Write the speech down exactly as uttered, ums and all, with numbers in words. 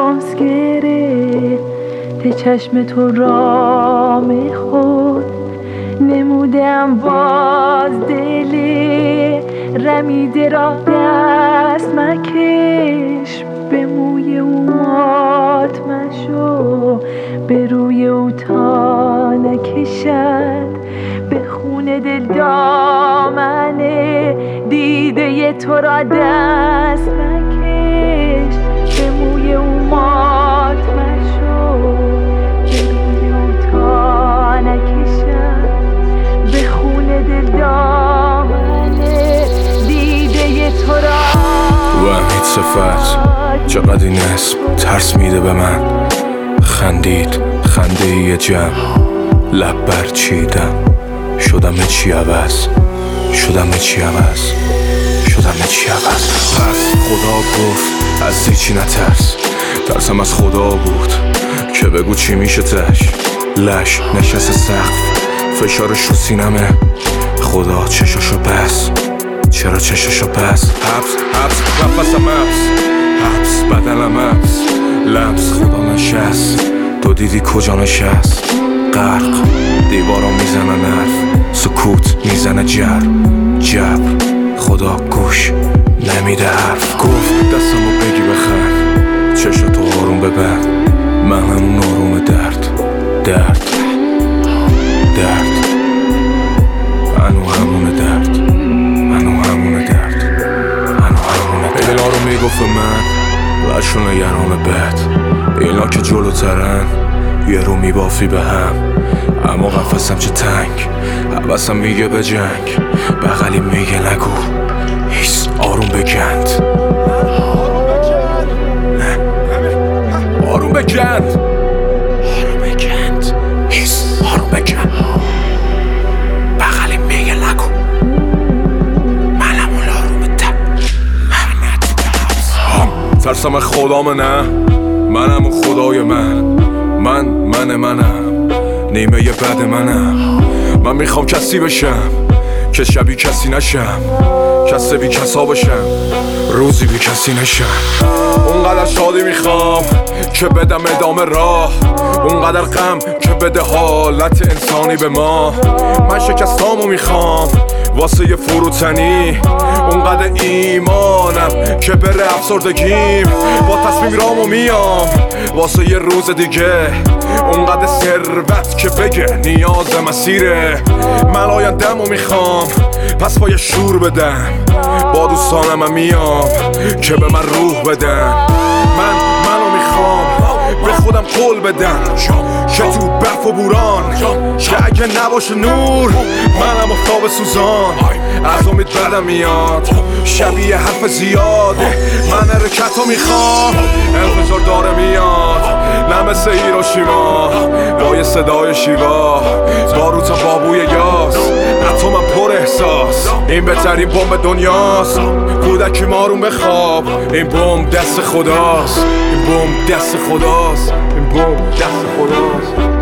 شانس گرفت چشم تو رام خود نمودم باز دل رمیده را دست مکش به موی او مات مشو به روی او تا نکشد به خون دل دامنه دیده تو را دست مکش به موی او مات مشو به روی او تا نکشد به خون دل دامنه دیده تو را. و امید صفت چقدر این اسم ترس میده به من، خندید خنده یه جمع لب برچیدم شدم چی عوض شدم چی عوض شدم چی عوض. پس خدا گفت از هیچی نترس، ترسم از خدا بود که بگو چی میشه تش. لش نشست سقف فشارش رو سینمه، خدا چشاشو بس چرا چشاشو بس. حبس حبس نفسم حبس حبس بدنم حبس لمس خدا نشست تو دیدی کجا نشست. غرق دیوارا میزنن حرف سکوت میزنه جر جبر خدا گوش نمیده حرف. گفت دستمو بگی بخند چشاتو آروم ببند من همون آروم درد درد درد منو همون درد منو همون درد منو همون درد. اینا رو میگفت من لشو نگران بد، اینا که جلوترن یه رو میبافی به هم، اما قفصم چه تنگ حوثم میگه به جنگ بغلی میگه نگو هیس آروم بگند آروم بگند آروم بگند هیس آروم بگند بغلی میگه نگو منم اون آروم تر ترسم از خدامه نه منم اون خدای من من من منم نیمه یه بد منم. من میخوام کسی بشم که شبی کسی نشم کسی بی کسا بشم روزی بی کسی نشم. اونقدر شادی میخوام که بدم ادامه راه، اونقدر غم که بده حالت انسانی به ما. من شکستامو میخوام واسه یه فروتنی، اونقدر ایمانم که بره افسردگیم. با تصمیم رامو میام واسه یه روز دیگه، اونقدر ثروت که بگه نیاز مسیره. من آینده‌مو میخوام پس با یه شور بدم، با دوستانم هم میام که به من روح بدن. من منو میخوام به خودم قول بدم که تو برف و بوران که اگه نباشه نور منم آفتاب سوزان. از امید بدم میاد شبیه حرف زیاده، من حرکتو میخوام انفجار داره میاد نه مثل هیروشیما با یه صدای شیوا باروت بابوی یاس اتمم پر احساس. این بهترین بمب دنیاست کودکی مارون بخواب، این بمب دست خداست این بمب دست خداست این بمب دست خداست.